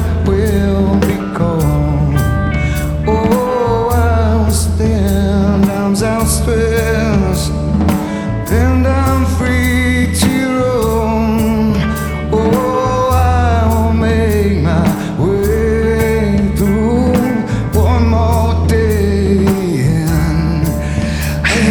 will be gone. Oh, I will stand, arms outstretched.